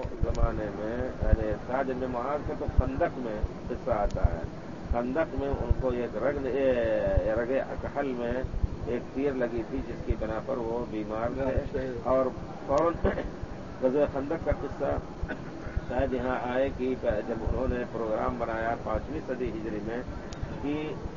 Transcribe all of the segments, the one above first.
जमाने में यानी साद इब्न मुआज़ का तो खंदक में हिस्सा आता है। खंदक में उनको एक रगे अकहल में एक तीर लगी थी जिसकी बिना पर वो बीमार थे और फौरन गज़वे खंदक का किस्सा शायद यहाँ आए कि जब उन्होंने प्रोग्राम बनाया 5वीं सदी हिजरी में कि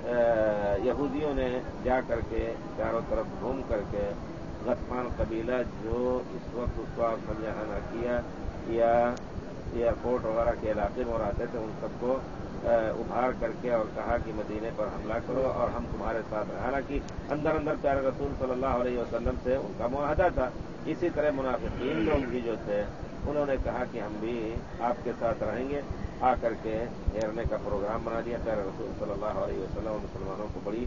यहूदियों ने जा करके चारों तरफ घूम करके गतफान कबीला जो इस वक्त उसका समझाना किया या एयरपोर्ट वगैरह के इलाके में रहते थे उन सबको उभार करके और कहा कि मदीने पर हमला करो और हम तुम्हारे साथ हैं। हालांकि अंदर अंदर प्यारे रसूल सल्लल्लाहु अलैहि वसल्लम से उनका मुआहदा था। इसी तरह मुनाफिकीन लोग भी जो थे उन्होंने कहा कि हम भी आपके साथ रहेंगे, आकर के घेरने का प्रोग्राम बना दिया। प्यारे रसूल सल्लल्लाहु अलैहि वसल्लम मुसलमानों को बड़ी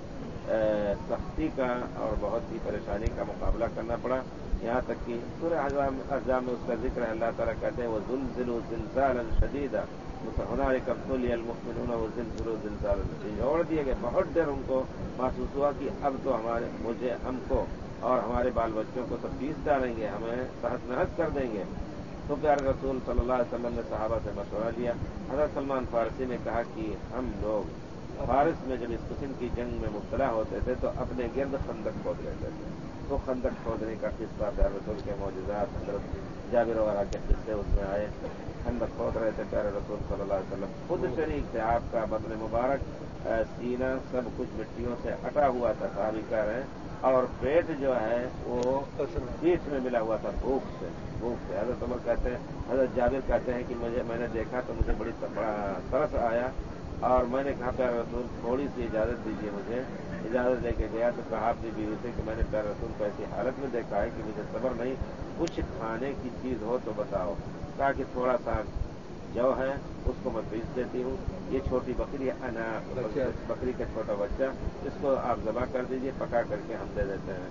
सख्ती का और बहुत ही परेशानी का मुकाबला करना पड़ा। यहाँ तक कि सूरह अहज़ाब में उसका जिक्र है। अल्लाह ताला कहते हैं वो ज़ुलज़िलू ज़िलज़ालन शदीदा हुनालिका इब्तुलियल मुमिनून व ज़ुलज़िलू ज़िलज़ालन शदीदा। छोड़ दिए गए, बहुत डर उनको महसूस हुआ कि अब तो हमको और हमारे बाल बच्चों को तो पीस डालेंगे, हमें तहस नहस कर देंगे। तो प्यारे रसूल सल्लल्लाहु अलैहि वसल्लम ने सहाबा से मशवरा लिया। हज़रत सलमान फारसी ने कहा कि हम लोग फारिस में जब इस किस्म की जंग में मुब्तला होते थे तो अपने गिर्द खंदक खोद लेते थे। तो खंदक खोदने का किस्सा प्यारे रसूल के मौजूदात हज़रत जाबिर वगैरह के किस्से उसमें आए। खंदक खोद रहे थे प्यारे रसूल सल्लल्लाहु अलैहि वसल्लम, खुद शरीक थे। आपका बदन मुबारक सीना सब कुछ मिट्टियों से अटा हुआ था, साहबी कह रहे हैं, और पेट जो है वो पीठ में मिला हुआ था भूख से। हज़रत उमर कहते हैं, हज़रत जाबिर कहते हैं कि मैंने देखा तो मुझे बड़ा तरस आया और मैंने कहा प्यारे रसूल थोड़ी सी इजाज़त दीजिए मुझे। इजाज़त लेके गया तो कहा अपनी बीवी से कि मैंने प्यारे रसूल को ऐसी हालत में देखा है कि मुझे सब्र नहीं, कुछ खाने की चीज़ हो तो बताओ। कहा कि थोड़ा सा जौ है उसको मैं पीस देती हूँ, ये छोटी बकरी है बकरी का छोटा बच्चा, इसको आप ज़बह कर दीजिए, पका करके हम दे देते हैं।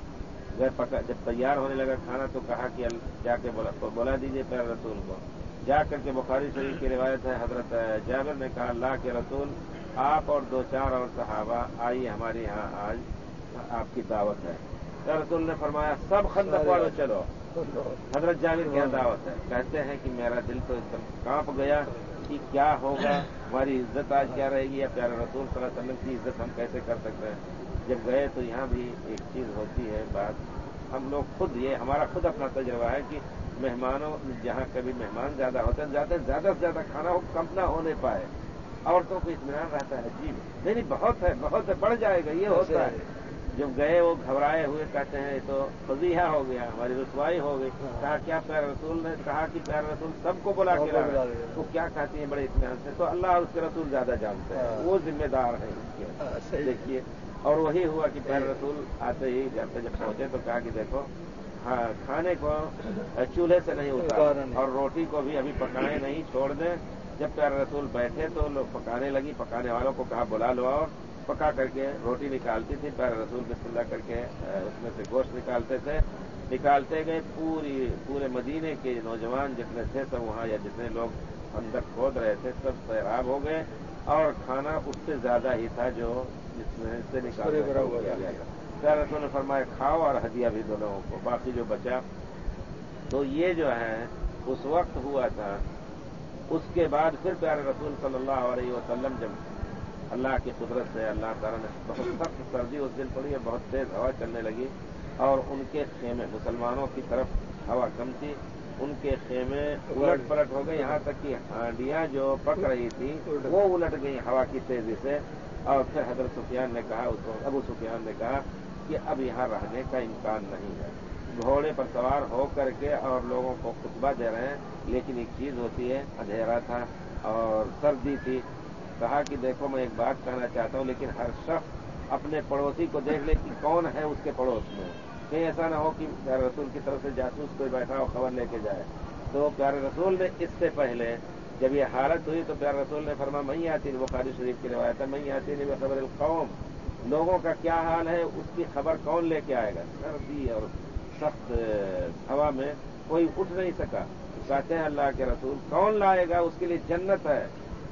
जब तैयार होने लगा खाना तो कहा कि जाके बुला दीजिए प्यारे रसूल को। जा करके बुखारी शरीफ की रिवायत है, हजरत जाबिर ने कहा अल्लाह के रसूल आप और 2-4 और सहाबा आइए, हमारे यहाँ आज आपकी दावत है। तो रसूल ने फरमाया सब खंदक वालों चलो, हजरत जाबिर की यहाँ दावत है। कहते हैं कि मेरा दिल तो एकदम कांप गया कि क्या होगा, हमारी इज्जत आज क्या रहेगी, या प्यारे रसूल सल्लल्लाहु अलैहि वसल्लम की इज्जत हम कैसे कर सकते हैं। जब गए तो यहाँ भी एक चीज़ होती है बात, हम लोग खुद ये हमारा खुद अपना तजुर्बा है कि मेहमानों जहाँ कभी मेहमान ज्यादा होते हैं ज्यादा से ज्यादा खाना हो कम ना होने पाए, औरतों को इत्मीनान रहता है अजीब, नहीं बहुत है बढ़ जाएगा, ये होता है। जब गए वो घबराए हुए कहते हैं तो फजीहा हो गया, हमारी रुसवाई हो गई। कहा क्या प्यारे रसूल ने कहा कि प्यारे रसूल सबको बुला के ला, तो क्या कहती है बड़े इत्मीनान से, तो अल्लाह और उसके रसूल ज्यादा जानते हैं, वो जिम्मेदार है इसके। देखिए और वही हुआ कि प्यारे रसूल आते ही घर पे जब पहुंचे तो कहा कि देखो हाँ खाने को चूल्हे से नहीं उतार और रोटी को भी अभी पकाए नहीं, छोड़ दें। जब प्यारे रसूल बैठे तो लोग पकाने लगी, पकाने वालों को कहा बुला लो और पका करके रोटी निकालती थी। प्यारे रसूल बिस्मिल्लाह करके उसमें से गोश्त निकालते थे, निकालते गए। पूरे मदीने के नौजवान जितने थे सब वहाँ या जितने लोग खंदक खोद रहे थे सब सैराब हो गए और खाना उससे ज्यादा ही था जो जिसमें से निकाल गया था। प्यारे रसूल ने फरमाया खाओ और हदिया भी दो लोगों को, बाकी जो बचा। तो ये जो है उस वक्त हुआ था। उसके बाद फिर प्यारे रसूल सल्लल्लाहु अलैहि वसल्लम जब अल्लाह की कुदरत से अल्लाह ताला ने बहुत सख्त सर्दी उस दिन पड़ी और बहुत तेज हवा चलने लगी और उनके खेमे मुसलमानों की तरफ हवा कम थी, उनके खेमे उलट पलट हो गए, यहाँ तक कि हांडियां जो पक रही थी वो उलट गई हवा की तेजी से। और फिर हजरत सुफियान ने कहा, उसको अबू सुफियान ने कहा कि अब यहाँ रहने का इम्कान नहीं है। घोड़े पर सवार हो करके और लोगों को खुतबा दे रहे हैं, लेकिन एक चीज होती है, अंधेरा था और सर्दी थी। कहा कि देखो मैं एक बात कहना चाहता हूँ, लेकिन हर शख्स अपने पड़ोसी को देख ले कि कौन है उसके पड़ोस में, कहीं ऐसा ना हो कि प्यारे रसूल की तरफ से जासूस कोई बैठा हो खबर लेके जाए। तो प्यारे रसूल ने इससे पहले जब ये हालत हुई तो प्यारे रसूल ने फरमा मैं आती नहीं, बुखारी शरीफ की रिवायत है, मैं आती नहीं खबर कौम, लोगों का क्या हाल है उसकी खबर कौन लेके आएगा। सर्दी और सख्त हवा में कोई उठ नहीं सका। कहते हैं अल्लाह के रसूल कौन लाएगा, उसके लिए जन्नत है।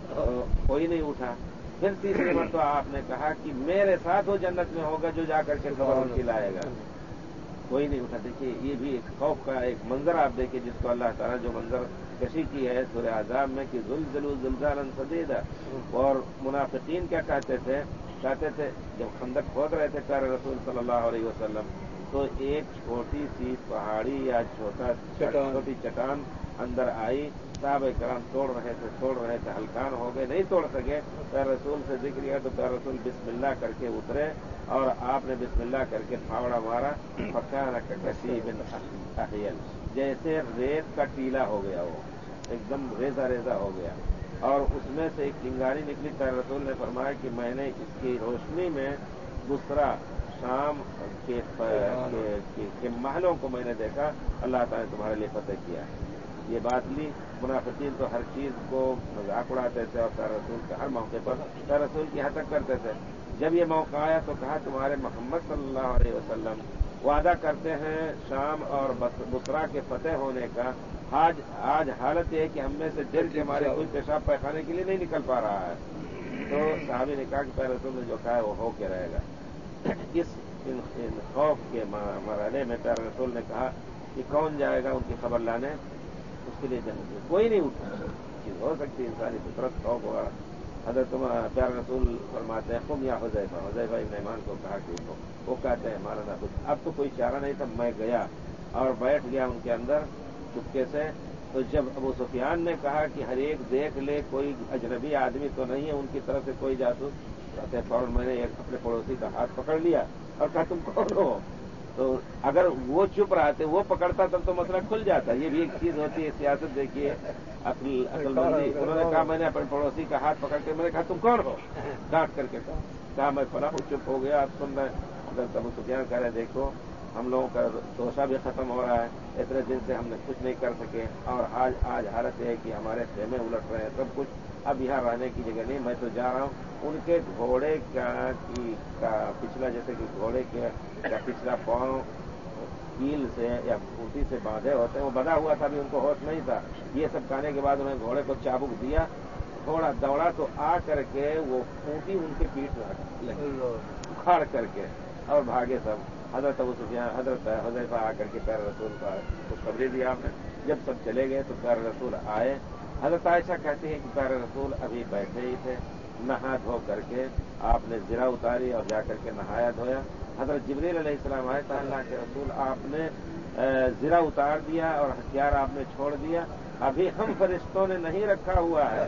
कोई नहीं उठा। फिर तीसरी मरतबा आपने कहा कि मेरे साथ वो जन्नत में होगा जो जाकर के खबर उनकी लाएगा। कोई नहीं उठा। देखिए ये भी खौफ का एक मंजर आप देखिए जिसको अल्लाह ताला जो मंजर कशी की है सूरह आज़ाब में कि ज़ुलज़िलू ज़िलज़ालन शदीदा। और मुनाफिकीन क्या कहते थे जब खंदक खोद रहे थे प्यारे रसूल सल्लल्लाहु अलैहि वसल्लम, तो एक छोटी सी पहाड़ी या छोटी चट्टान अंदर आई, साहब करम तोड़ रहे थे, हल्कान हो गए, नहीं तोड़ सके। प्यारे रसूल से जिक्र किया तो प्यारे रसूल बिस्मिल्लाह करके उतरे और आपने बिस्मिल्लाह करके फावड़ा मारा, फकान कसी बिन अहियल, जैसे रेत का टीला हो गया, वो एकदम रेजा रेजा हो गया। और उसमें से एक चिंगारी निकली। प्यारे रसूल ने फरमाया कि मैंने इसकी रोशनी में दूसरा शाम के महलों को मैंने देखा, अल्लाह ताला ने तुम्हारे लिए फतेह किया। ये बात ली। मुनाफिकीन तो हर चीज को मजाक उड़ाते थे और प्यारे रसूल के हर मौके पर प्यारे रसूल की हतक करते थे। जब ये मौका आया तो कहा तुम्हारे मोहम्मद सल्लल्लाहु अलैहि वसल्लम वादा करते हैं शाम और बुसरा के फतेह होने का, आज हालत ये है कि हम में से दिल के हमारे कोई पेशाब पैखाने के लिए नहीं निकल पा रहा है। तो साहबी ने कहा कि प्यारे रसूल ने जो कहा है वो हो के रहेगा। इन खौफ के मरहले में प्यारे रसूल ने कहा कि कौन जाएगा उनकी खबर लाने, उसके लिए जन्नत कोई नहीं उठा। चीज हो सकती है इंसानी फितरत खौफ होगा। अगर तुम प्यारे रसूल फरमाते हैं तुम या हुज़ैफा इब्न यमान को कहा कि उठो, वो कहते हैं हमारा ना कुछ, अब तो कोई चारा नहीं था, मैं गया और बैठ गया उनके अंदर चुपके से। तो जब अबू सुफियान ने कहा कि हर एक देख ले कोई अजनबी आदमी तो नहीं है उनकी तरफ से कोई जासूस, कहते फौरन मैंने एक अपने पड़ोसी का हाथ पकड़ लिया और कहा तुम कौन हो। तो अगर वो चुप रहते, वो पकड़ता तब तो मसला खुल जाता। ये भी एक चीज होती है सियासत, देखिए अक्लमंदी। उन्होंने कहा मैंने अपने पड़ोसी का हाथ पकड़ के मैंने कहा तुम कौन हो, डांट करके कहा मैं फला हूं, चुप हो गया। आप सुन रहे, अगर अबू सुफियान कह रहे देखो हम लोगों का तोशा भी खत्म हो रहा है, इतने दिन से हमने कुछ नहीं कर सके और आज हालत है कि हमारे खेमे उलट रहे हैं, सब कुछ, अब यहाँ रहने की जगह नहीं, मैं तो जा रहा हूँ। उनके घोड़े का पिछला, जैसे कि घोड़े का पिछला पांव कील से या खूंटी से बांधे होते हैं, वो बंधा हुआ था, अभी उनको होश नहीं था। ये सब कहने के बाद उन्होंने घोड़े को चाबुक दिया, घोड़ा दौड़ा तो आ करके वो खूंटी उनके पीठ में उखाड़ करके और भागे सब। हजरत अबू सुफियान हजरत हुज़ैफा आकर के प्यारे रसूल का खुशखबरी दी आपने। जब सब चले गए तो प्यारे रसूल आए। हजरत आयशा कहती है कि प्यारे रसूल अभी बैठे ही थे, नहा धो करके आपने ज़िरा उतारी और जाकर के नहाया धोया। हजरत जिब्रील अलैहिस्सलाम आए, कहा अल्लाह के रसूल आपने ज़िरा उतार दिया और हथियार आपने छोड़ दिया, अभी हम फरिश्तों ने नहीं रखा हुआ है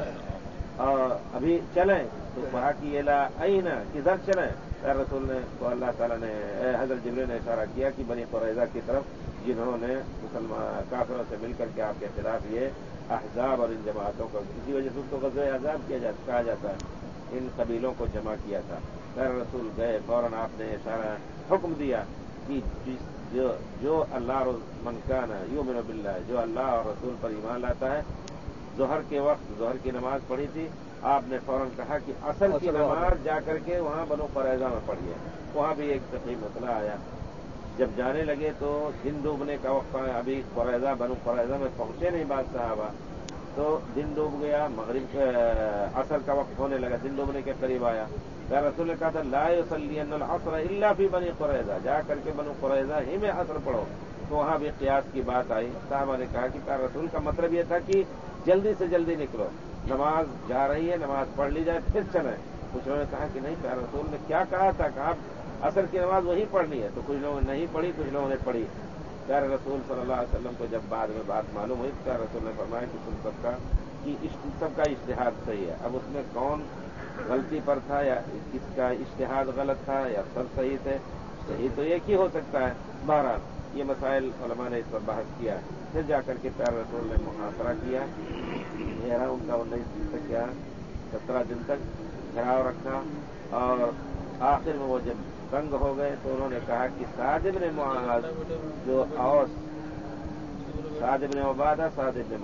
और अभी चलें। तो कहा कि ये ला आईना, किधर चलें। रसूल ने तो अल्लाह ताला ने हजरत जिब्रील ने इशारा किया कि बनी कुरैज़ा की तरफ, जिन्होंने मुसलमान काफिरों से मिलकर के आपके खिलाफ ये अहज़ाब और इन जमातों को, इसी वजह से उसको ग़ज़वे अहज़ाब कहा जाता है, इन कबीलों को जमा किया था। प्यारे रसूल गए, फौरन आपने इशारा हुक्म दिया कि जो अल्लाह मन काना युमिनु बिल्लाह, जो अल्लाह और रसूल पर ईमान लाता है, ज़ोहर के वक्त ज़ोहर की नमाज पढ़ी थी, आपने फौरन कहा कि असर की नमाज जाकर के वहां बनो कुरैज़ा में पढ़िए। वहां भी एक तकलीफ मसला आया। जब जाने लगे तो दिन डूबने का वक्त आया, अभी कुरैज़ा बनो कुरैज़ा में पहुंचे नहीं बात साहबा, तो दिन डूब गया, मगरिब असर का वक्त होने लगा, दिन डूबने के करीब आया। क्या रसूल ने कहा था ला युसल्लियन्नल असर इल्ला फी बनी कुरैज़ा, जा करके बनो कुरैज़ा ही में असर पढ़ो। तो वहां भी क़ियास की बात आई। साहबा ने कहा कि क्या रसूल का मतलब यह था कि जल्दी से जल्दी निकलो, नमाज जा रही है, नमाज पढ़ ली जाए फिर चलें। कुछ लोगों ने कहा कि नहीं, प्यारे रसूल ने क्या कहा था, कहा असर की नमाज वही पढ़नी है। तो कुछ लोगों ने नहीं पढ़ी, कुछ लोगों ने पढ़ी। प्यारे रसूल सल्लल्लाहु अलैहि वसल्लम को जब बाद में बात मालूम हुई, प्यारे रसूल ने फरमाया कि तुम सबका इज्तिहाद सही है। अब उसमें कौन गलती पर था या किसका इज्तिहाद गलत था या सब सही थे, सही तो एक ही हो सकता है। बहरहाल ये मसाइल उलमा ने इस पर बहस किया। फिर जाकर के प्यारे रसूल ने मुहासरा किया, घेरा उनका 19 दिन तक या 17 दिन तक घेराव रखा और आखिर में वो जब तंग हो गए तो उन्होंने कहा कि साद इब्न मुआज जो औस, साद इब्न उबादा, साद इब्न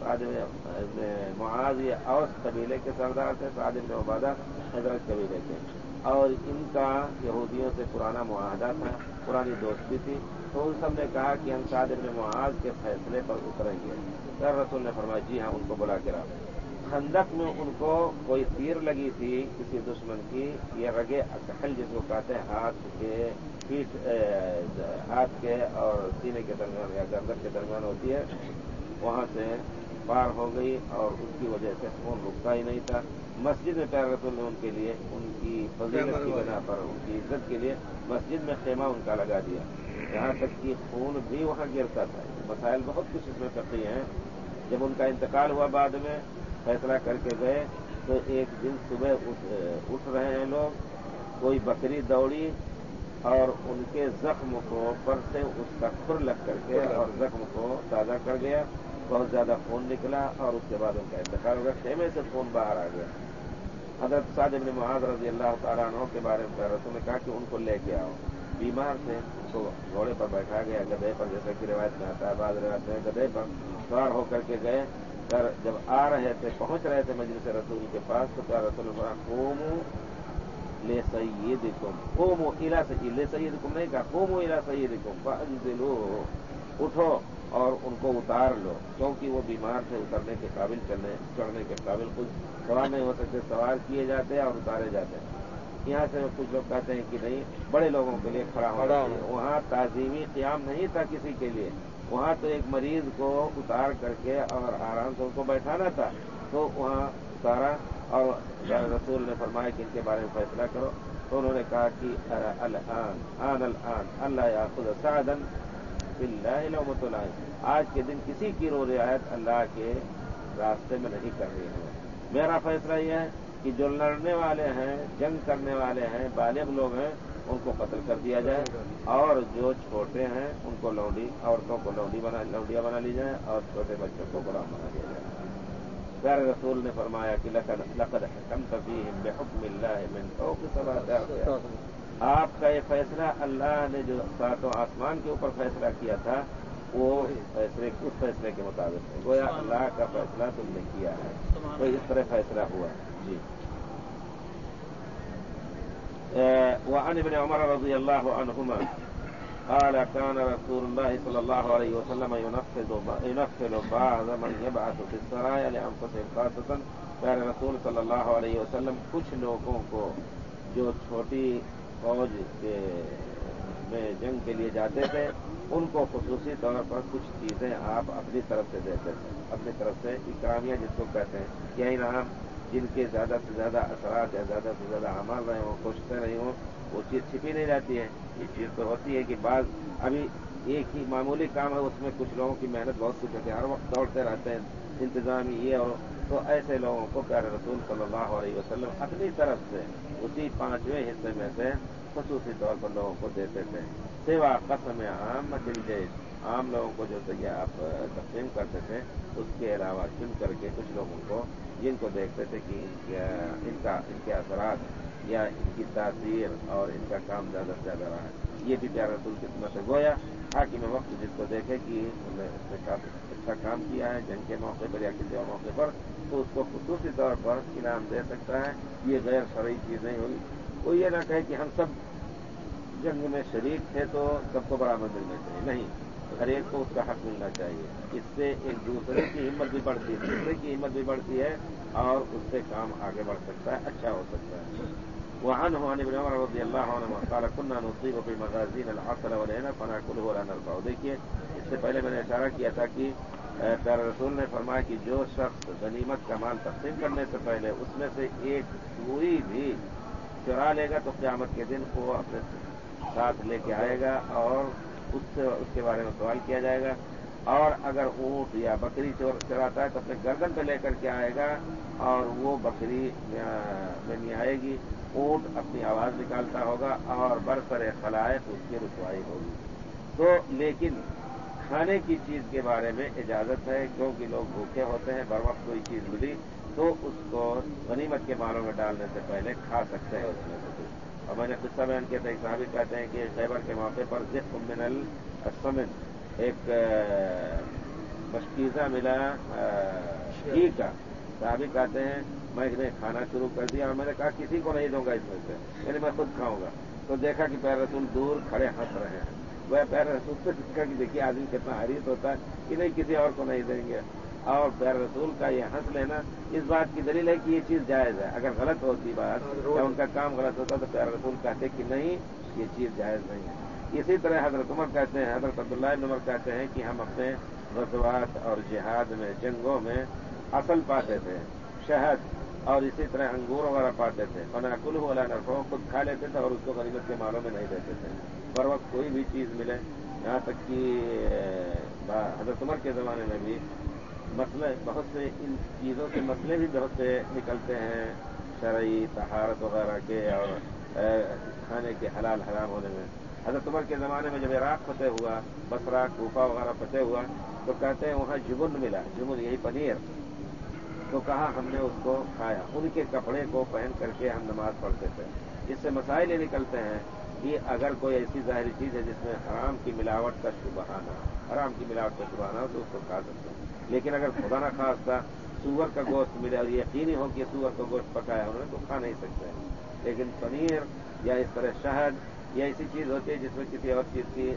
मुआज ये औस कबीले के सरदार थे, साद इब्न उबादा हजरत कबीले के, और इनका यहूदियों से पुराना मुआहदा था, पुरानी दोस्ती थी। तो उन सब ने कहा कि हम साद इब्न मुआज के फैसले पर उतरेंगे। फिर रसूल ने फरमाया जी हाँ, उनको बुला के लाओ। खंदक में उनको कोई तीर लगी थी किसी दुश्मन की, ये रगे अकहल जिसको कहते हैं, हाथ के और सीने के दरमियान या गर्दन के दरमियान होती है, वहां से पार हो गई और उसकी वजह से खून रुकता ही नहीं था। मस्जिद में प्यारे रसूल ने उनके लिए, उनकी फजीलत की बिना पर, उनकी इज्जत के लिए मस्जिद में खेमा उनका लगा दिया, यहाँ तक कि खून भी वहां गिरता था। मसाइल बहुत कुछ इसमें फकी हैं। जब उनका इंतकाल हुआ बाद में फैसला करके गए तो एक दिन सुबह उठ रहे हैं लोग, कोई बकरी दौड़ी और उनके जख्म को पर से उसका खुर लग करके और जख्म को ताज़ा कर गया, बहुत ज्यादा खून निकला और उसके बाद उनका इंतकाल हो गया। खेमे से खून बाहर आ गया। हज़रत साद इब्न मुआज़ रज़ी अल्लाह तआला अन्हु के बारे में रसूल ने कहा कि उनको लेके आओ। बीमार थे, उनको घोड़े पर बैठा गया, गधे पर, जैसे कि रिवायत में आता है, बाद रिवायत में गधे पर सवार होकर के गए। कर जब आ रहे थे, पहुंच रहे थे मजलिस रसूल के पास, तो क्या रसूल ने कहा, क़ूमू ले सय्यिदिकुम, क़ूमू इला सय्यिदिकुम, ले सय्यिदिकुम नहीं कहा, क़ूमू इला सय्यिदिकुम फअंज़िलूहु, उठो और उनको उतार लो, क्योंकि वो बीमार थे, उतरने के काबिल, चढ़ने के काबिल, कुछ सवार नहीं हो सकते, सवार किए जाते और उतारे जाते हैं। यहाँ से कुछ लोग कहते हैं कि नहीं, बड़े लोगों के लिए खड़ा होना चाहिए। वहाँ ताजीमी क़याम नहीं था किसी के लिए, वहाँ तो एक मरीज को उतार करके और आराम से उनको बैठाना था, तो वहाँ उतारा और रसूल ने फरमाया कि इनके बारे में फैसला करो। तो उन्होंने कहा कि अल्लाह याखुद सादन बिल्लाहि लौमतुल लाइम, आज के दिन किसी की रो रियायत अल्लाह के रास्ते में नहीं करनी है। मेरा फैसला यह है कि जो लड़ने वाले हैं, जंग करने वाले हैं, बालिग लोग हैं, उनको कत्ल कर दिया जाए, और जो छोटे हैं उनको औरतों को लौंडिया बना ली जाए और छोटे बच्चों को गुलाम बना दिया जाए। प्यारे रसूल ने फरमाया कि लक़द हकमत फ़ीहिम बिहुक्मिल्लाहि मिन फ़ौक़ि सबा'i अर्ज़, आपका ये फैसला, अल्लाह ने जो सातों आसमान के ऊपर फैसला किया था, वो उस फैसले के मुताबिक है। गोया अल्लाह का फैसला तुमने किया है, तो इस तरह फैसला हुआ। जी। वअन इब्न उमर रज़ियल्लाहु अन्हुमा قال كان رسول الله صلى الله عليه وسلم ينفذ بعض من يبعث في السرايا لأنفسهم خاصة، प्यारे रसूल सल्लल्लाहु अलैहि वसल्लम कुछ लोगों को जो छोटी फौज में जंग के लिए जाते थे, उनको खुसूसी तौर पर कुछ चीजें आप अपनी तरफ से देते थे, अपनी तरफ से इकरामिया जिसको कहते हैं, क्या इनाम, जिनके ज्यादा से ज्यादा असरात या ज्यादा से ज्यादा अमल रहे हों, कोशिशें रही हों, वो चीज छिपी नहीं रहती है। ये चीज तो होती है कि बाद अभी एक ही मामूली काम है, उसमें कुछ लोगों की मेहनत बहुत कुछ होती है, हर वक्त दौड़ते रहते हैं, इंतजाम ये और, तो ऐसे लोगों को प्यारे रसूल सल्लल्लाहु अलैहि वसल्लम अपनी तरफ से उसी 5वें हिस्से में से खुसूसी तौर पर लोगों को देते थे। सिवा कसम आमतिल जैश, आम लोगों को जो आप तकसीम करते थे, उसके अलावा चुन करके कुछ लोगों को, जिनको देखते थे कि इनके असरात या इनकी तासीर और इनका काम ज्यादा से ज्यादा रहा है, ये भी प्यारे रसूल की सुन्नत है। गोया हाकिम वक्त जिसको देखे कि उसने काफी अच्छा काम किया है जंग के मौके पर या किसी और मौके पर, तो उसको खुसूसी तौर पर इनाम दे सकता है। ये गैर शरई चीज नहीं होगी। वो ये ना कहे कि हम सब जंग में शरीक थे तो सबको बराबर मिलना चाहिए, नहीं, हर एक को उसका हक मिलना चाहिए। इससे एक दूसरे की हिम्मत भी बढ़ती है, दूसरे की हिम्मत भी बढ़ती है और उससे काम आगे बढ़ सकता है, अच्छा हो सकता है। وعنه عن ابن عمر رضی اللہ عنہ قال كنا نصيب في مغازينا العسل والعنب فناكله ولا نرفعه. دیکھیے اس سے پہلے میں نے اشارہ کیا تھا کہ پیارے رسول نے فرمایا کہ جو شخص غنیمت کا مال تقسیم کرنے سے پہلے اس میں سے ایک سوئی بھی چرا لے گا تو قیامت کے دن وہ اپنے ساتھ لے کے آئے گا اور اس کے بارے میں سوال کیا جائے گا. اور اگر اونٹ یا بکری چراتا ہے تو اپنے گردن پہ لے کر کے آئے گا اور وہ بکری میں نہیں آئے گی, اونٹ اپنی آواز نکالتا ہوگا اور برسر خلائق اس کی رسوائی ہوگی. تو لیکن کھانے کی چیز کے بارے میں اجازت ہے, کیونکہ لوگ بھوکے ہوتے ہیں, بر وقت کوئی چیز ملی تو اس کو غنیمت کے مالوں میں ڈالنے سے پہلے کھا سکتے ہیں اس میں سے کچھ. اور میں نے قصہ بیان کیا تھا, ایک صحابی کہتے ہیں کہ خیبر کے موقع پر ذکر من السمن, ایک مشکیزہ ملا گھی کا. صحابی کہتے ہیں میں نے کھانا شروع کر دیا اور میں نے کہا کسی کو نہیں دوں گا اس میں سے, یعنی میں خود کھاؤں گا. تو دیکھا کہ پیارے رسول دور کھڑے ہنس رہے ہیں. وہ پیارے رسول سے دیکھا کہ دیکھیے آدمی کتنا حریص ہوتا ہے کہ نہیں کسی اور کو نہیں دیں گے. اور پیارے رسول کا یہ ہنس لینا اس بات کی دلیل ہے کہ یہ چیز جائز ہے. اگر غلط ہوتی بات یا ان کا کام غلط ہوتا تو پیارے رسول کہتے کہ نہیں یہ چیز جائز نہیں ہے. اسی طرح حضرت عمر کہتے ہیں, حضرت عبداللہ بن عمر کہتے ہیں کہ ہم اپنے غزوات اور جہاد میں جنگوں میں اصل پاتے تھے شہد اور اسی طرح انگور وغیرہ پاتے تھے. فناکل ولا نرفع خود کھا لیتے تھے اور اس کو غنیمت کے مالوں میں نہیں دیتے تھے. بر وقت کوئی بھی چیز ملے, یہاں تک کہ حضرت عمر کے زمانے میں بھی مسئلے بہت سے ان چیزوں سے مسئلے بھی بہت سے نکلتے ہیں شرعی طہارت وغیرہ کے اور کھانے کے حلال حرام ہونے میں. حضرت عمر کے زمانے میں جب عراق فتح ہوا, بصرہ کوفہ وغیرہ فتح ہوا تو کہتے ہیں وہاں جبن ملا, جبن یہی پنیر, تو کہا ہم نے اس کو کھایا. ان کے کپڑے کو پہن کر کے ہم نماز پڑھتے تھے. اس سے مسائل یہ نکلتے ہیں کہ اگر کوئی ایسی ظاہری چیز ہے جس میں حرام کی ملاوٹ کا شبہ نہ ہو, حرام کی ملاوٹ کا شبہ نہ ہو تو اس کو کھا سکتے ہیں. لیکن اگر خدا نہ خواستہ سور کا گوشت ملے اور یقینی ہو کہ سور کا گوشت پکایا انہوں نے تو کھا نہیں سکتے ہیں. لیکن پنیر یا اس طرح شہد یا ایسی چیز ہوتی ہے جس میں کسی اور چیز کی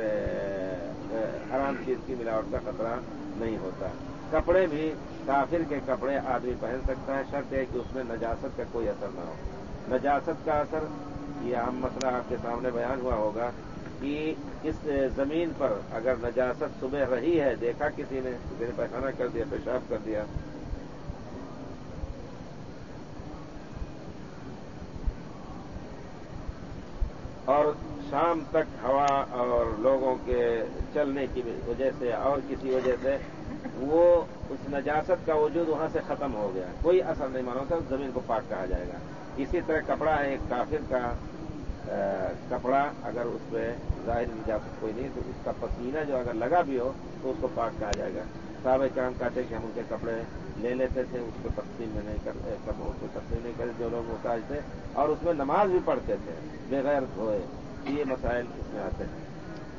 حرام چیز کی ملاوٹ کا خطرہ نہیں ہوتا. کپڑے بھی کافر کے کپڑے آدمی پہن سکتا ہے, شرط ہے کہ اس میں نجاست کا کوئی اثر نہ ہو. نجاست کا اثر یہ عام مسئلہ آپ کے سامنے بیان ہوا ہوگا کہ اس زمین پر اگر نجاست صبح رہی ہے, دیکھا کسی نے پیخانہ کر دیا, پیشاب کر دیا, اور شام تک ہوا اور لوگوں کے چلنے کی وجہ سے اور کسی وجہ سے وہ اس نجاست کا وجود وہاں سے ختم ہو گیا, کوئی اثر نہیں مانا ہوتا, زمین کو پاک کہا جائے گا. اسی طرح کپڑا ہے ایک کافر کا کپڑا, اگر اس پہ ظاہر نجاست کوئی نہیں تو اس کا پسینہ جو اگر لگا بھی ہو تو اس کو پاک کہا جائے گا. صحابہ کرام کہتے کہ ہم ان کے کپڑے لے لیتے تھے, اس کو تقسیم میں نہیں کرتے جو لوگ محتاج تھے, اور اس میں نماز بھی پڑھتے تھے بغیر دھوئے. یہ مسائل اس میں آتے ہیں.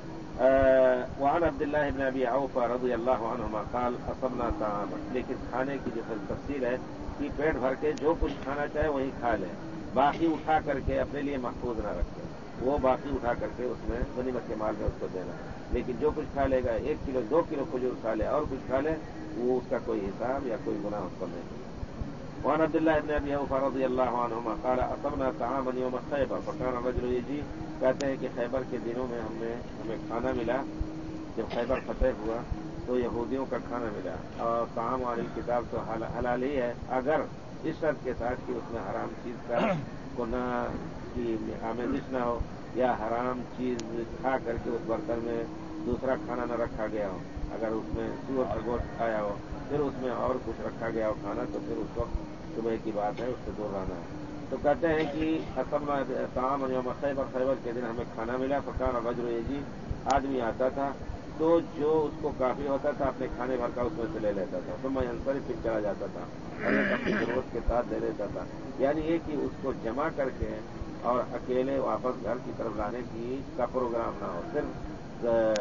وعن عبداللہ بن ابی عوف رضی اللہ عنہما قال اصبنا طعاما, لیکن کھانے کی جو تفصیل ہے کہ پیٹ بھر کے جو کچھ کھانا چاہے وہی کھا لیں, باقی اٹھا کر کے اپنے لیے محفوظ نہ رکھیں. وہ باقی اٹھا کر کے اس میں غنیمت کے مال میں اس کو دینا. لیکن جو کچھ کھا لے گا 1 کلو 2 کلو کھجور کھا لے اور کچھ کھا لے وہ اس کا کوئی حساب یا کوئی گناہ اس پر نہیں. وعن عبداللہ بن ابی عوف رضی اللہ عنہما قال اصبنا طعاما یوم خیبر فکان الرجل یجی, کہتے ہیں کہ خیبر کے دنوں میں ہمیں کھانا ملا. جب خیبر فتح ہوا تو یہودیوں کا کھانا ملا, اور طعام والی کتاب تو حلال ہی ہے اگر اس شرط کے ساتھ کہ اس میں حرام چیز کا گناہ کی آمیزش نہ ہو, یا حرام چیز کھا کر کے اس برتن میں دوسرا کھانا نہ رکھا گیا ہو. اگر اس میں سور کا گوشت کھایا ہو پھر اس میں اور کچھ رکھا گیا ہو کھانا تو پھر اس وقت صبح کی بات ہے, اس سے دور رہنا ہے. تو کہتے ہیں کہ اصبنا طعام یوم خیبر, خیبر کے دن ہمیں کھانا ملا. فکان الرجل یجی, آدمی آتا تھا تو جو اس کو کافی ہوتا تھا اپنے کھانے بھر کا اس میں سے لے لیتا تھا, ثم ينصرف, پھر چلا جاتا تھا, اور ایک اپنی ضرورت کے ساتھ دے دیتا تھا. یعنی یہ کہ اس کو جمع کر کے اور اکیلے واپس گھر کی طرف لانے کا پروگرام نہ ہو, صرف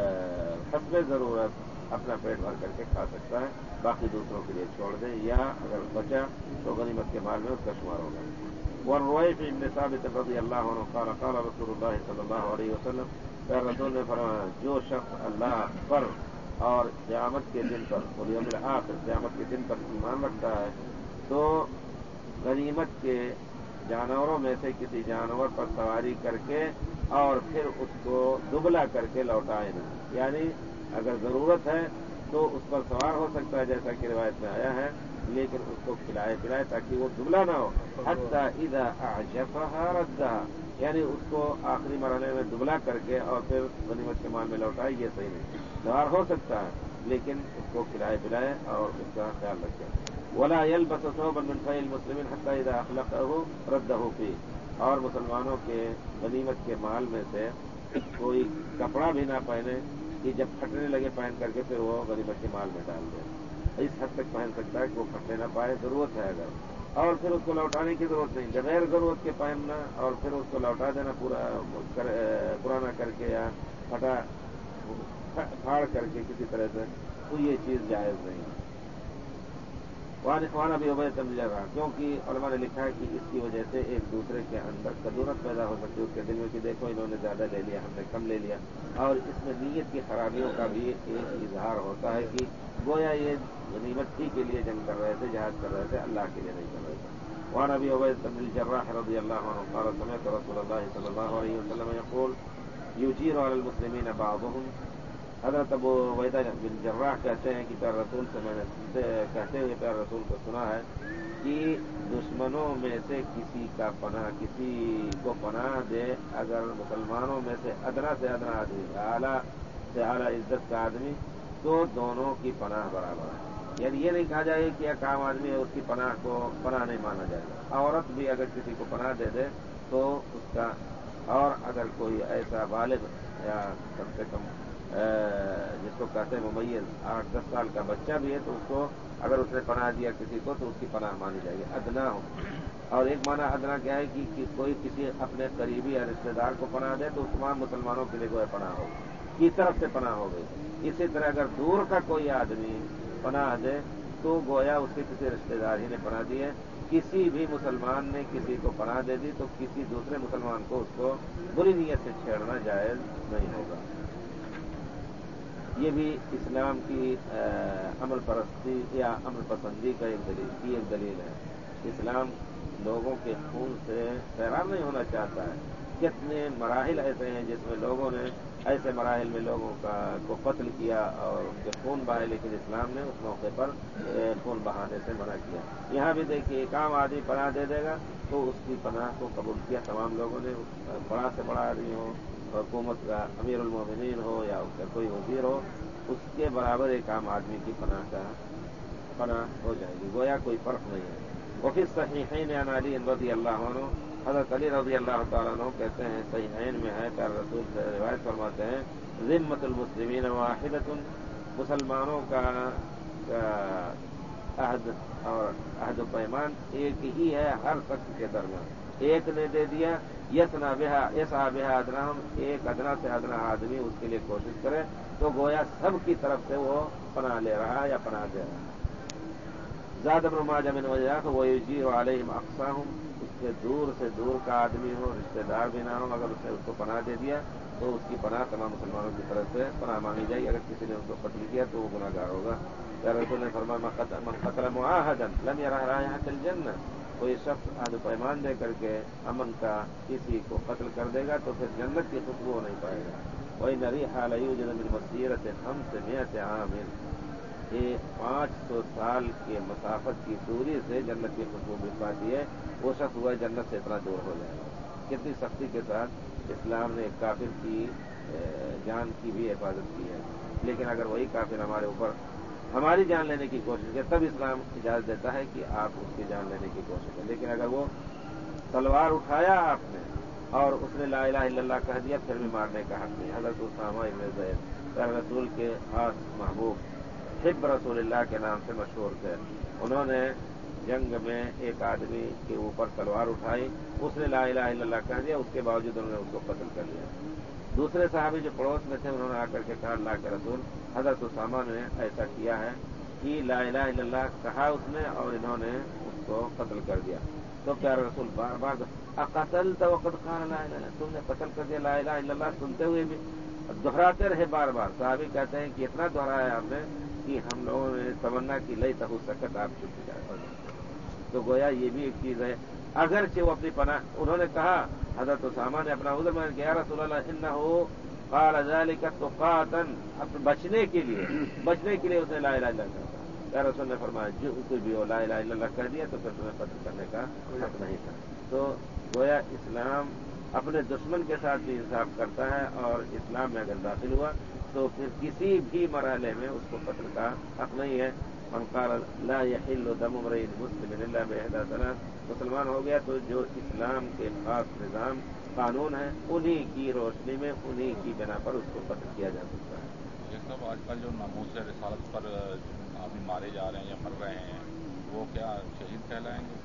حسب ضرورت اپنا پیٹ بھر کر کے کھا سکتا ہے, باقی دوسروں کے لیے چھوڑ دے, یا اگر بچا تو غنیمت کے مال میں اس کا شمار ہوگا. والرویف بن ثابت رضی اللہ عنہ قال قال رسول اللہ صلی اللہ علیہ وسلم, رسول نے فرمایا جو شخص اللہ پر اور قیامت کے دن پر اور یوم الآخر قیامت کے دن پر ایمان رکھتا ہے تو غنیمت کے جانوروں میں سے کسی جانور پر سواری کر کے اور پھر اس کو دبلا کر کے لوٹائے نہیں. یعنی اگر ضرورت ہے تو اس پر سوار ہو سکتا ہے جیسا کہ روایت میں آیا ہے, لیکن اس کو کھلائے پلائے تاکہ وہ دبلا نہ ہو. حتی اذا اعجفها ردها, یعنی اس کو آخری مرحلے میں دبلا کر کے اور پھر غنیمت کے مال میں لوٹائے, یہ صحیح نہیں. سوار ہو سکتا ہے لیکن اس کو کھلائے پلائے اور اس کا خیال رکھے. ولا يلبس ثوبا من فيء المسلمين حتى اذا اخلقه رده فيه, اور مسلمانوں کے غنیمت کے مال میں سے کوئی کپڑا بھی نہ پہنے کہ جب پھٹنے لگے پہن کر کے پھر وہ غنیمت کے مال میں ڈال دے. اس حد تک پہن سکتا ہے کہ وہ پھٹنے نہ پائے, ضرورت ہے اگر, اور پھر اس کو لوٹانے کی ضرورت نہیں. بغیر ضرورت کے پہننا اور پھر اس کو لوٹا دینا پرانا کر کے یا پھاڑ کر کے کسی طرح سے, تو یہ چیز جائز نہیں. وہاں بھی عبید بن جائے گا، کیونکہ علماء نے لکھا ہے کہ اس کی وجہ سے ایک دوسرے کے اندر کدورت پیدا ہو سکتی ہے اس کے دل میں کہ دیکھو انہوں نے زیادہ لے لیا، ہم نے کم لے لیا، اور اس میں نیت کی خرابیوں کا بھی ایک اظہار ہوتا ہے کہ گویا یہ غنیمت ہی کے لیے جنگ کر رہے تھے، جہاد کر رہے تھے، اللہ کے لیے نہیں کر رہے تھے۔ وعن ابي عبيدة بن الجراح رضي الله عنه قال سمعت رسول الله صلى الله عليه وسلم يقول يجير على المسلمين بعضهم۔ حضرت ابو عبیدہ بن جراح کہتے ہیں کہ پیارے رسول سے میں نے کہتے ہوئے پیارے رسول کو سنا ہے کہ دشمنوں میں سے کسی کو پناہ دے اگر مسلمانوں میں سے ادنا آدمی، اعلیٰ سے اعلیٰ عزت کا آدمی، تو دونوں کی پناہ برابر ہے۔ یعنی یہ نہیں کہا جائے کہ ایک عام آدمی ہے اس کی پناہ کو پناہ نہیں مانا جائے گا، عورت بھی اگر کسی کو پناہ دے دے تو اس کا، اور اگر کوئی ایسا بالغ یا کم سے کم جس کو کہتے ہیں ممیز 8-10 سال کا بچہ بھی ہے تو اس کو اگر اس نے پناہ دیا کسی کو تو اس کی پناہ مانی جائے گی، ادنا ہو۔ اور ایک معنی ادنا کیا ہے کہ کوئی کسی اپنے قریبی یا رشتے دار کو پناہ دے تو تمام مسلمانوں کے لیے کوئی پناہ ہو کی طرف سے پناہ ہو گئی۔ اسی طرح اگر دور کا کوئی آدمی پناہ دے تو گویا اس کے کسی رشتے دار ہی نے پناہ دی ہے۔ کسی بھی مسلمان نے کسی کو پناہ دے دی تو کسی دوسرے مسلمان کو اس کو بری نیت سے چھیڑنا جائز نہیں ہوگا۔ یہ بھی اسلام کی عمل پرستی یا عمل پسندی کا ایک دلیل ہے۔ اسلام لوگوں کے خون سے سیراب نہیں ہونا چاہتا ہے۔ کتنے مراحل ایسے ہیں جس میں لوگوں نے ایسے مراحل میں لوگوں کو قتل کیا اور ان کے خون بہائے، لیکن اسلام نے اس موقع پر خون بہانے سے منع کیا۔ یہاں بھی دیکھیے ایک عام آدمی پناہ دے دے گا تو اس کی پناہ کو قبول کیا تمام لوگوں نے، بڑا سے بڑا آدمی ہو، حکومت کا امیر المومنین ہو یا اس کا کوئی وزیر ہو، اس کے برابر ایک عام آدمی کی پناہ ہو جائے گی، گویا کوئی فرق نہیں ہے۔ وفی الصحیحین عن علی رضی اللہ عنہ، حضرت علی رضی اللہ تعالیٰ عنہ کہتے ہیں صحیحین میں ہے، پیارے رسول سے روایت فرماتے ہیں ذمۃ المسلمین واحدۃ، مسلمانوں کا عہد اور عہد و پیمان ایک ہی ہے ہر شخص کے درمیان، ایک نے دے دیا یسعی بہا ادناہم، ایک ادنا سے ادنا آدمی اس کے لیے کوشش کرے تو گویا سب کی طرف سے وہ پناہ لے رہا ہے یا پناہ دے رہا ہے۔ زاد ابن ماجہ من وجہ ویجیء علیہم اقصاہم، اس سے دور کا آدمی ہو، رشتہ دار بھی نہ ہو، اگر اس نے اس کو پناہ دے دیا تو اس کی پناہ تمام مسلمانوں کی طرف سے پناہ مانگی جائے گی۔ اگر کسی نے اس کو قتل کیا تو وہ گناہ گار ہوگا۔ پیارے رسول نے فرمایا من قتل معاہدا لم یرہ رائحۃ الجنہ، کوئی شخص عہد و پیمان دے کر کے امن کا کسی کو قتل کر دے گا تو پھر جنت کی خوشبو وہ نہیں پائے گا۔ وَإِنَّ رِيحَهَا لَيُوجَدُ مِن مَسِيرَةِ 500 عَامٍ، یہ 500 سال کے مسافت کی دوری سے جنت کی خوشبو مل پاتی ہے، وہ شخص ہوا جنت سے اتنا دور ہو جائے گا۔ کتنی سختی کے ساتھ اسلام نے کافر کی جان کی بھی حفاظت کی ہے، لیکن اگر وہی کافر ہمارے اوپر ہماری جان لینے کی کوشش کرے تب اسلام اجازت دیتا ہے کہ آپ اس کی جان لینے کی کوشش کریں، لیکن اگر وہ تلوار اٹھایا آپ نے اور اس نے لا الہ الا اللہ کہہ دیا پھر بھی مارنے کا حق نہیں۔ حضرت اسامہ ابن زید پیارے رسول کے خاص محبوب حب رسول اللہ کے نام سے مشہور تھے، انہوں نے جنگ میں ایک آدمی کے اوپر تلوار اٹھائی، اس نے لا الہ الا اللہ کہہ دیا، اس کے باوجود انہوں نے اس کو قتل کر لیا۔ دوسرے صحابی جو پڑوس میں تھے انہوں نے آ کر کے کہا اللہ کے رسول حضرت اسامہ نے ایسا کیا ہے کہ لا الہ الا اللہ کہا اس نے اور انہوں نے اس کو قتل کر دیا۔ تو پیارے رسول بار بار اقتلت وقد قال لا الہ الا اللہ، تم نے قتل کر دیا لا الہ الا اللہ سنتے ہوئے بھی، دہراتے رہے بار بار۔ صحابی کہتے ہیں کہ اتنا دہرایا آپ نے کہ ہم لوگوں نے تمنا کی لیتہ سکت، آپ چپ ہو جاتے۔ تو گویا یہ بھی ایک چیز ہے، اگرچہ وہ اپنی پناہ، انہوں نے کہا حضرت اسامہ نے اپنا عذر بیان کیا، یا رسول اللہ انہ قال ذلک تقاتا، بچنے کے لیے اس نے لا الہ الا اللہ کہا۔ یا رسول نے فرمایا جو کوئی بھی ہو لا الہ الا اللہ کہہ دیا تو پھر تمہیں قتل کرنے کا حق نہیں تھا۔ تو گویا اسلام اپنے دشمن کے ساتھ بھی انصاف کرتا ہے، اور اسلام میں اگر داخل ہوا تو پھر کسی بھی مرحلے میں اس کو قتل کا حق نہیں ہے۔ من قال لا يحل دم امرئ مسلم الا باحدى ثلاث، مسلمان ہو گیا تو جو اسلام کے خاص نظام قانون ہے انہی کی روشنی میں انہی کی بنا پر اس کو قتل کیا جا سکتا ہے۔ یہ سب آج کل جو ناموس رسالت پر آدمی مارے جا رہے ہیں یا مر رہے ہیں وہ کیا شہید کہلائیں گے؟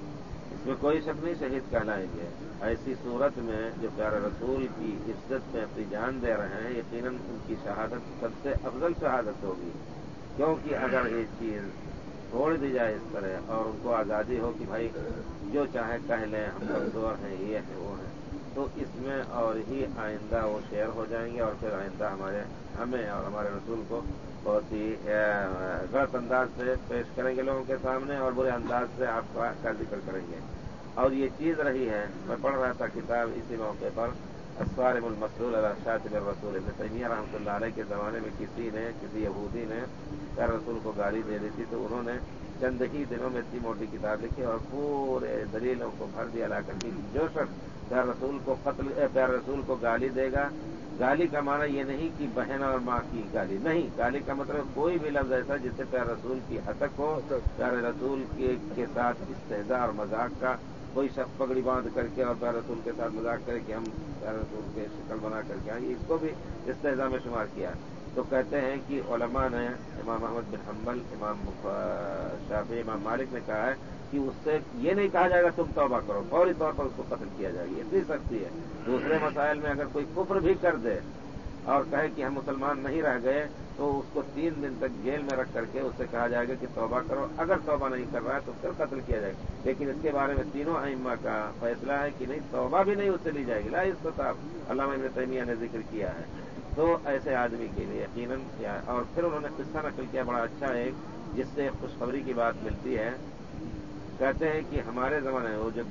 اس میں کوئی شک نہیں، شہید کہلائیں گے۔ ایسی صورت میں جو پیارے رسول کی عزت میں اپنی جان دے رہے ہیں یقیناً ان کی شہادت سب سے افضل شہادت ہوگی، کیونکہ اگر یہ چیز छोड़ दी जाए इस तरह, और उनको आज़ादी हो कि भाई जो चाहे कह लें, हम कमज़ोर हैं, ये हैं वो हैं, तो इसमें और ही आइंदा वो शेयर हो जाएंगे, और फिर आइंदा हमें और हमारे रसूल को बहुत ही गलत अंदाज से पेश करेंगे लोगों के सामने, और बुरे अंदाज से आपका जिक्र करेंगे। और ये चीज़ रही है, मैं पढ़ रहा था किताब इसी मौके पर, अस्वारिमुल मसलूल अला शातिमिर रसूल, इब्न तैमिया रहमतुल्लाह अलैह के ज़माने में किसी यहूदी ने प्यारे रसूल को गाली दे दी थी, तो उन्होंने चंद ही दिनों में इतनी मोटी किताब लिखी और पूरे दलीलों को भर दिया ला करके जो शख्स प्यारे रसूल को गाली देगा, गाली का माना ये नहीं कि बहन और माँ की गाली नहीं, गाली का मतलब कोई भी लफ्ज ऐसा जिससे प्यारे रसूल की हतक हो, प्यारे रसूल के साथ इस्तेहज़ा और मजाक का, कोई शख्स पगड़ी बांध करके और प्यारे रसूल के साथ मजाक करे कि हम प्यारे रसूल के शक्ल बना करके आए, इसको भी इस्तेहज़ा में शुमार किया। तो कहते हैं कि उलमा ने, इमाम अहमद बिन हम्बल, इमाम शाफी, इमाम मालिक ने कहा है कि उससे ये नहीं कहा जाएगा तुम तौबा करो, फौरी तौर पर उसको कत्ल किया जाएगा, इतनी सख्ती है। दूसरे मसाइल में अगर कोई कुफ्र भी कर दे और कहे कि हम मुसलमान नहीं रह गए, तो उसको 3 दिन तक जेल में रख करके उससे कहा जाएगा कि तौबा करो, अगर तौबा नहीं कर रहा है तो फिर कत्ल किया जाएगा। लेकिन इसके बारे में तीनों अइम्मा का फैसला है कि नहीं, तौबा भी नहीं उससे ली जाएगी। ला इस्तिताब, अल्लामा इब्न तैमिया ने जिक्र किया है। तो ऐसे आदमी के लिए यकीनन क्या, और फिर उन्होंने किस्सा नकल किया बड़ा अच्छा है, जिससे खुशखबरी की बात मिलती है। कहते हैं कि हमारे ज़माने में वो जब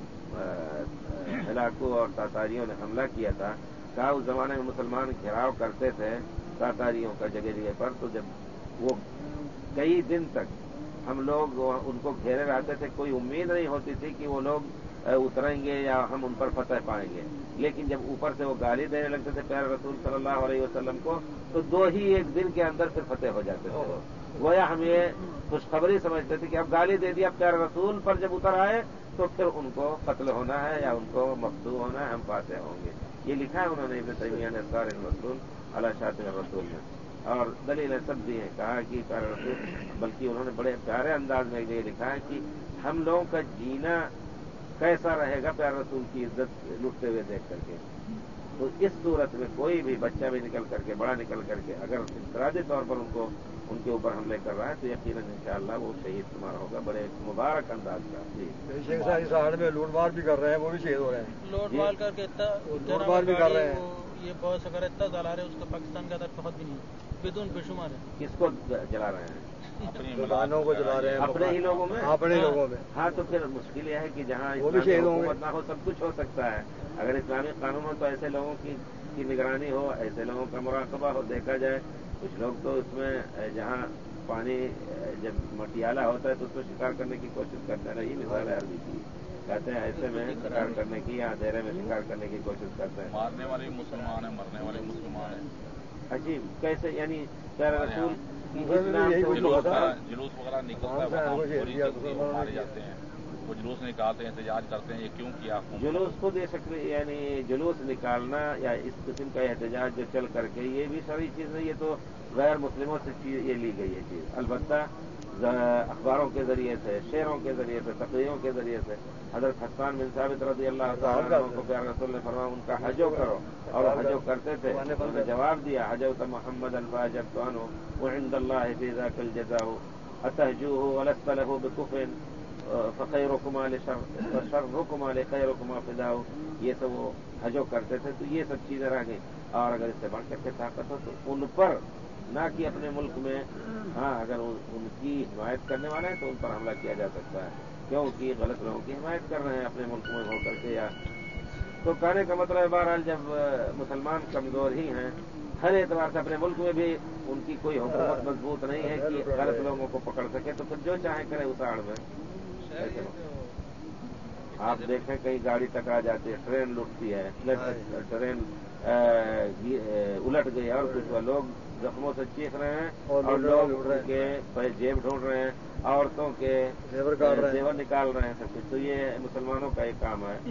इलाकों और तातारियों ने हमला किया था, कहा उस जमाने में मुसलमान घेराव करते थे तातारियों का जगह जगह पर, तो जब वो कई दिन तक हम लोग उनको घेरे रहते थे, कोई उम्मीद नहीं होती थी कि वो लोग उतरेंगे या हम उन पर फतह पाएंगे। लेकिन जब ऊपर से वो गाली देने लगते थे प्यारे रसूल सल्लल्लाहु अलैहि वसल्लम को, तो 2 ही 1 दिन के अंदर फिर फतेह हो जाते थे। गोया हम ये खुशखबरी समझते थे कि अब गाली दे दिया, प्यारे रसूल पर जब उतर आए तो फिर उनको कत्ल होना है या उनको मकतूल होना है, हम फाते होंगे। ये लिखा है उन्होंने इब्न तैमिया ने अस्वारिमुल मसलूल अला शातिमिर रसूल में, और दलीलें सब दी हैं। कहा कि प्यारे रसूल, बल्कि उन्होंने बड़े प्यारे अंदाज में ये लिखा है कि हम लोगों का जीना कैसा रहेगा प्यारे रसूल की इज्जत लुटते हुए देख करके। तो इस सूरत में कोई भी बच्चा भी निकल करके, बड़ा निकल करके अगर इंफरादी तौर पर उनके ऊपर हमले कर रहा है, तो यकीनन इंशाअल्लाह वो शहीद तुम्हारा होगा, बड़े मुबारक अंदाज का। जी, शेख साहब इस हाल में लूटमार भी कर रहे हैं, वो भी शहीद हो रहे हैं। लूटमार करके लूटमार भी कर रहे हैं, ये बस अगर इतना जला रहे उसका पाकिस्तान का बहुत भी नहीं, बेदून बेशुमार है। किसको जला रहे हैं? दुकानों को जला रहे हैं, अपने ही लोगों में, अपने लोगों में। हाँ, तो फिर मुश्किल यह है कि जहाँ वो भी शहीद होंगे, ना हो सब कुछ हो सकता है। अगर इस्लामी कानून हो तो ऐसे लोगों की निगरानी हो, ऐसे लोगों का मुराकबा हो, देखा जाए। कुछ लोग तो इसमें जहाँ पानी जब मटियाला होता है तो उसको शिकार करने की कोशिश करते हैं। ये मिसाल है अरबी की, कहते हैं ऐसे में शिकार करने की या अंधेरे में शिकार करने की कोशिश करते हैं। मारने वाले मुसलमान है, मरने वाले मुसलमान है। अजीब कैसे, यानी प्यारे रसूल जुलूस वगैरह निकलता है, मारे जाते हैं, वो जुलूस निकालते हैं, एहतजाज करते हैं, ये क्यों किया? जुलूस खुद ये शक्ल, यानी जुलूस निकालना या इस किस्म का एहतजाज जो चल करके, ये भी सारी चीज़ नहीं, ये तो गैर मुस्लिमों से ये ली गई है चीज़। अलबत्ता अखबारों के जरिए से, शेरों के जरिए से, तकरीरों के जरिए से हज़रत हस्सान बिन साबित रज़ी अल्लाह तआला अन्हु को प्यारे रसूल ने फरमाया उनका हजो करो, और हजो करते थे। उन्होंने जवाब दिया, हजौत मुहम्मदन फ़अजबतु अन्हु व इंदल्लाहि फ़ी ज़ाकिल जज़ाउ अतहजूहु वलस्त लहु बिकुफ़्रिन फ़ख़ैरुकुमा लिशर्रुकुमा लिख़ैरुकुमा फ़िदाउ। ये सब वो हजो करते थे। तो ये सब चीज़ें रह गई। और अगर इससे बढ़ करके ताकत हो तो उन पर, ना कि अपने मुल्क में, हाँ, अगर उनकी हिमायत करने वाले हैं तो उन पर हमला किया जा सकता है, क्योंकि गलत लोगों की हिमायत कर रहे हैं अपने मुल्क में होकर के। या तो कहने का मतलब है बहरहाल जब मुसलमान कमजोर ही हैं हर एतबार से, अपने मुल्क में भी उनकी कोई हुकूमत मजबूत नहीं है कि गलत लोगों को पकड़ सके, तो फिर जो चाहे करे उस आड़ में। आप देखें कहीं गाड़ी टकरा जाती है, ट्रेन लुटती है, ट्रेन उलट गई और कुछ लोग जख्मों से चीख रहे हैं और लोग उनके जेब ढूंढ रहे हैं, औरतों के जेवर निकाल रहे हैं, सब कुछ। तो ये मुसलमानों का एक काम है।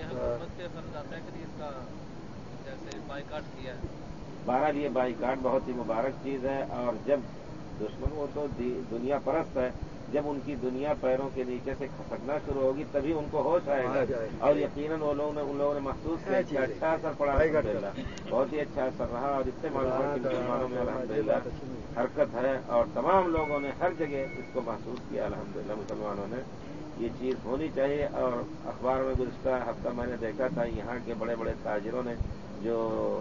जैसे बाइकाट किया है, बहरहाल ये बाइकाट बहुत ही मुबारक चीज़ है। और जब दुश्मन, वो तो दुनिया परस्त है, जब उनकी दुनिया पैरों के नीचे से खसकना शुरू होगी तभी उनको होश आएगा और यकीनन उन लोगों ने महसूस किया कि अच्छा असर पड़ा अल्हम्दुलिल्लाह, बहुत ही अच्छा असर रहा और इससे मालूम हुआ कि मुसलमानों में अल्हम्दुलिल्लाह हरकत है और तमाम लोगों ने हर जगह इसको महसूस किया अल्हम्दुलिल्लाह मुसलमानों ने। ये चीज़ होनी चाहिए और अखबार में गुज़श्ता हफ्ता मैंने देखा था यहाँ के बड़े बड़े ताजिरों ने जो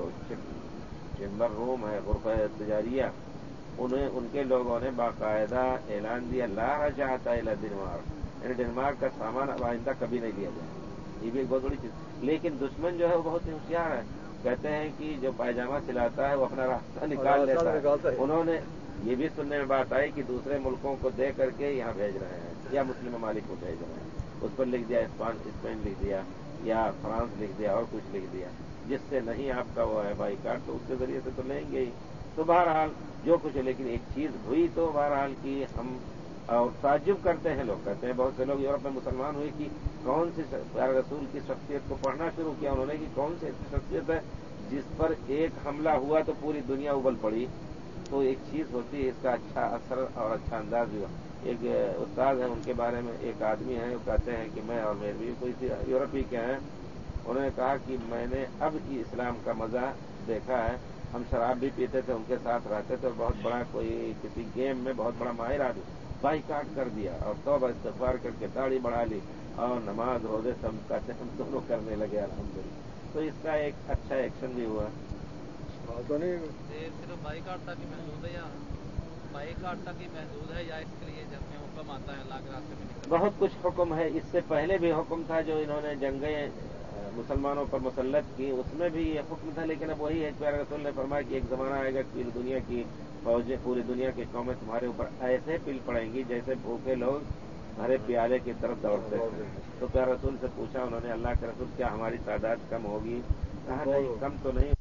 चेम्बर रूम है गुरफ़ा तिजारिया उन्हें उनके लोगों ने बाकायदा ऐलान दिया ला रजाअत इला डेनमार्क, यानी डेनमार्क का सामान अब आइंदा कभी नहीं लिया जाए। ये भी एक बहुत बड़ी चीज़। लेकिन दुश्मन जो है वो बहुत ही होशियार है, कहते हैं कि जो पायजामा सिलाता है वो अपना रास्ता निकाल लेता है। उन्होंने ये भी सुनने में बात आई कि दूसरे मुल्कों को दे करके यहाँ भेज रहे हैं या मुस्लिम ममालिक को भेज रहे हैं। उस पर लिख दिया स्पेन लिख दिया या फ्रांस लिख दिया और कुछ लिख दिया, जिससे नहीं आपका वो है बाईकाट, तो उसके जरिए से तो लेंगे ही। तो बहरहाल जो कुछ है, लेकिन एक चीज़ हुई तो बहरहाल की हम और ताज्जुब करते हैं, लोग कहते हैं, बहुत से लोग यूरोप में मुसलमान हुए कि कौन सी प्यारे रसूल की शख्सियत को पढ़ना शुरू किया उन्होंने कि कौन सी शख्सियत है जिस पर एक हमला हुआ तो पूरी दुनिया उबल पड़ी। तो एक चीज़ होती है, इसका अच्छा असर और अच्छा अंदाज हुआ। एक उस्ताद है, उनके बारे में एक आदमी है, वो कहते हैं कि मैं और मेरे भी कोई यूरोपी के हैं, उन्होंने कहा कि मैंने अब इस्लाम का मज़ा देखा है। हम शराब भी पीते थे, उनके साथ रहते थे और बहुत बड़ा कोई किसी गेम में बहुत बड़ा माहिर आदमी बाईकाट कर दिया और तौबा इस्तग़फ़ार करके दाढ़ी बढ़ा ली और नमाज रोजे सब कहते हम दोनों करने लगे अल्हम्दुलिल्लाह। तो इसका एक अच्छा एक्शन भी हुआ। तो नहीं सिर्फ बाईकाट तक ही महदूद है या बाईकाट तक ही महदूद है या इसके लिए जब में हुक्म आता है अल्लाह के रास्ते में निकल? बहुत कुछ हुक्म है, इससे पहले भी हुक्म था जो इन्होंने जंगें मुसलमानों पर मुसल्लत की, उसमें भी ये हुक्म था। लेकिन अब वही है, प्यारे रसूल ने फरमाया कि एक ज़माना आएगा कि दुनिया की फौजें, पूरी दुनिया की कौमें तुम्हारे ऊपर ऐसे पिल पड़ेंगी जैसे भूखे लोग भरे प्याले की तरफ दौड़ते हैं। तो प्यारे रसूल से पूछा उन्होंने, अल्लाह के रसूल क्या हमारी तादाद कम होगी? कहा नहीं, कम तो नहीं